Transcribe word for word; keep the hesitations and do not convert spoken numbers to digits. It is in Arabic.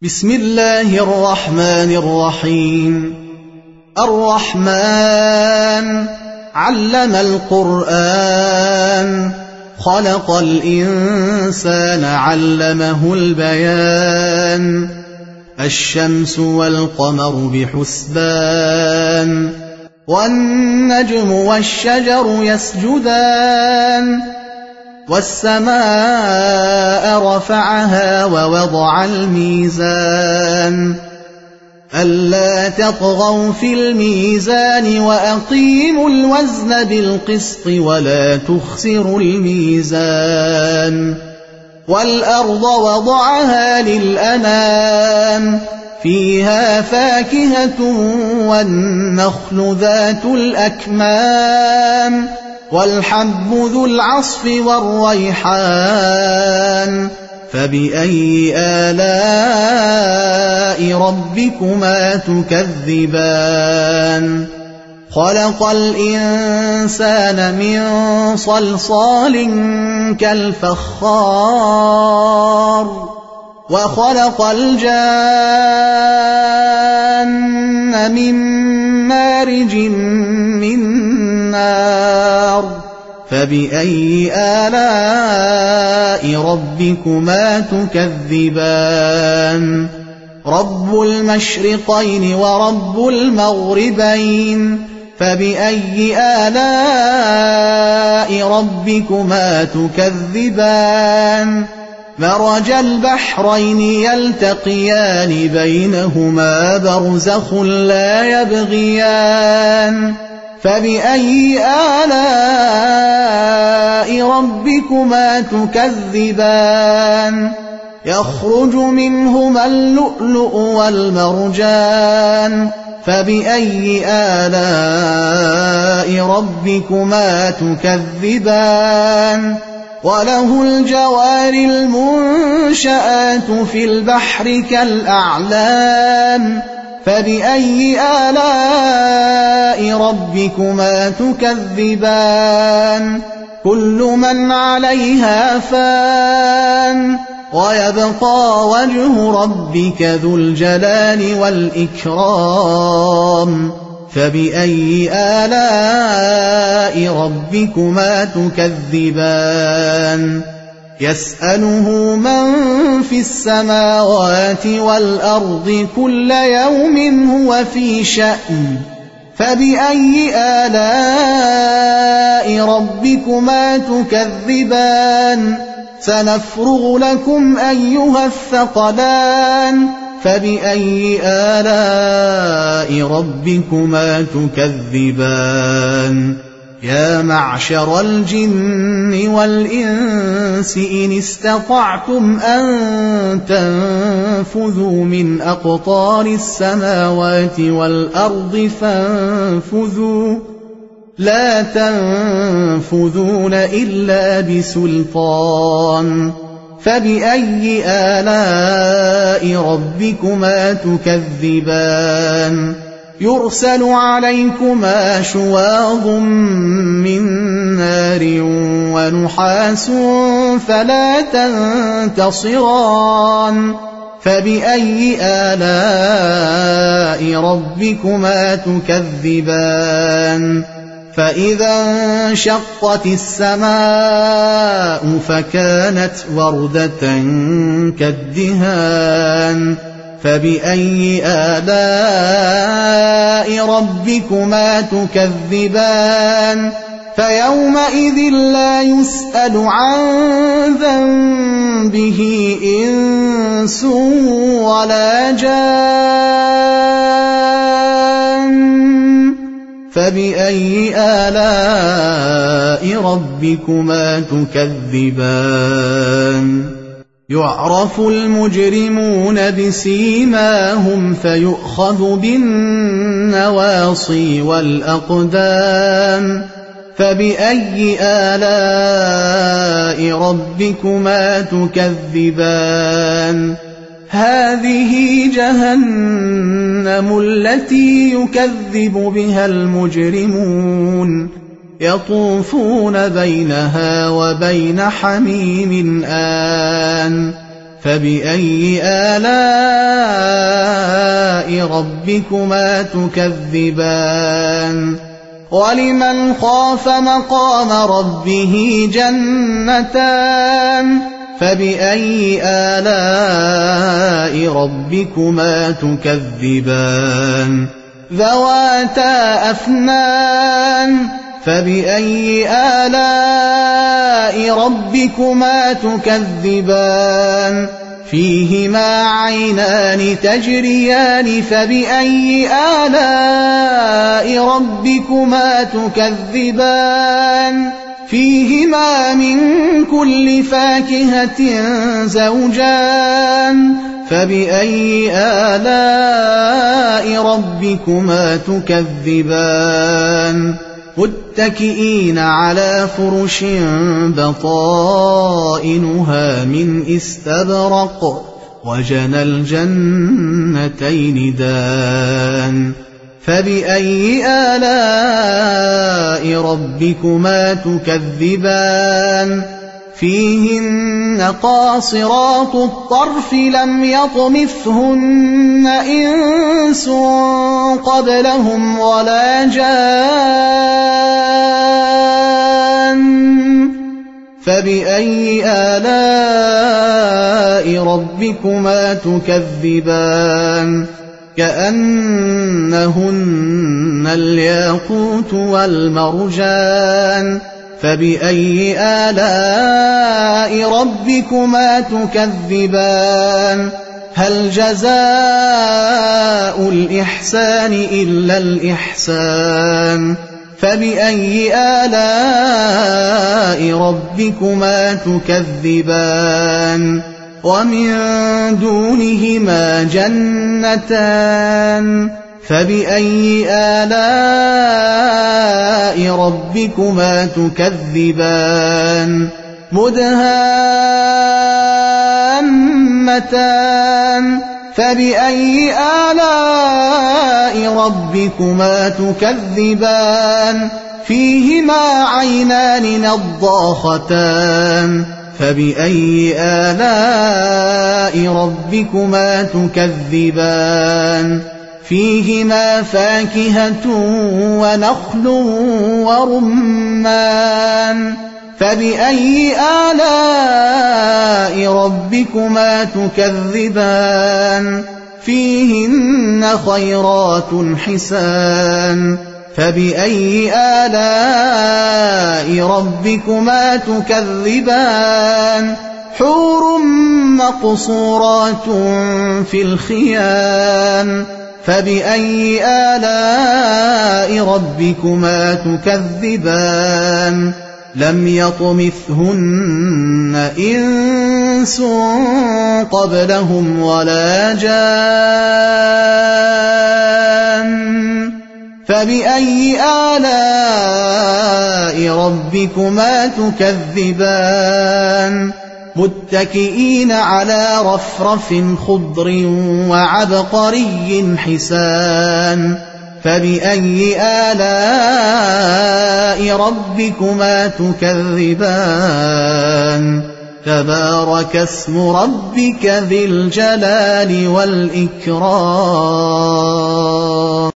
بسم الله الرحمن الرحيم. الرحمن علم القرآن، خلق الإنسان علمه البيان. الشمس والقمر بحسبان، والنجم والشجر يسجدان. والسماء رفعها ووضع الميزان، ألا تطغوا في الميزان وأقيموا الوزن بالقسط ولا تخسروا الميزان. والأرض وضعها للأنام، فيها فاكهة والنخل ذات الأكمام، والحب ذو العصف والريحان. فبأي آلاء ربكما تكذبان؟ خلق الإنسان من صلصال كالفخار، وخلق الجان من مارج من نار. فبأي آلاء ربكما تكذبان؟ رب المشرقين ورب المغربين، فبأي آلاء ربكما تكذبان؟ مرج البحرين يلتقيان، بينهما برزخ لا يبغيان. فبأي آلاء ربكما تكذبان؟ يخرج منهما اللؤلؤ والمرجان. فبأي آلاء ربكما تكذبان؟ وله الجوار المنشآت في البحر كالأعلام. فبأي آلاء ربكما تكذبان؟ كل من عليها فان، ويبقى وجه ربك ذو الجلال والإكرام. فبأي آلاء ربكما تكذبان؟ يسأله من في السماوات والأرض، كل يوم هو في شأن. فبأي آلاء ربكما تكذبان؟ سنفرغ لكم أيها الثقلان. فبأي آلاء ربكما تكذبان؟ يا معشر الجن والإنس إن استطعتم أن تنفذوا من أقطار السماوات والأرض فانفذوا، لا تنفذون إلا بسلطان. فبأي آلاء ربكما تكذبان؟ يرسل عليكما شواظ من نار ونحاس فلا تنتصران. فبأي آلاء ربكما تكذبان؟ فإذا انشقت السماء فكانت وردة كالدهان. فبأي آلاء ربكما تكذبان؟ فيومئذ لا يسأل عن ذنبه إنس ولا جان. فبأي آلاء ربكما تكذبان؟ يعرف المجرمون بسيماهم، فيؤخذ بالنواصي والأقدام. فبأي آلاء ربكما تكذبان؟ هذه جهنم التي يكذب بها المجرمون، يطوفون بينها وبين حميم آن فبأي آلاء ربكما تكذبان ولمن خاف مقام ربه جنتان فبأي آلاء ربكما تكذبان ذواتا أفنان فبأي آلاء ربكما تكذبان فيهما عينان تجريان فبأي آلاء ربكما تكذبان فيهما من كل فاكهة زوجان فبأي آلاء ربكما تكذبان متكئين على فرش بطائنها من استبرق وجنى الجنتين دان فبأي آلاء ربكما تكذبان فيهن قاصرات الطرف لم يطمثهن إنس قبلهم ولا جان فبأي آلاء ربكما تكذبان كأنهن الياقوت والمرجان فبأي آلاء ربكما تكذبان هل جزاء الإحسان إلا الإحسان فبأي آلاء ربكما تكذبان ومن دونهما جنتان فبأي آلاء ربكما تكذبان مدهامتان فبأي آلاء ربكما تكذبان فيهما عينان نضاختان فبأي آلاء ربكما تكذبان فيهما فاكهة ونخل ورمان فبأي آلاء ربكما تكذبان فيهن خيرات حسان فبأي آلاء ربكما تكذبان حور مقصورات في الخيام فبأي آلاء ربكما تكذبان لم يطمثهن إنس قبلهم ولا جان فبأي آلاء ربكما تكذبان متكئين على رفرف خضر وعبقري حسان فبأي آلاء ربكما تكذبان تبارك اسم ربك ذي الجلال والإكرام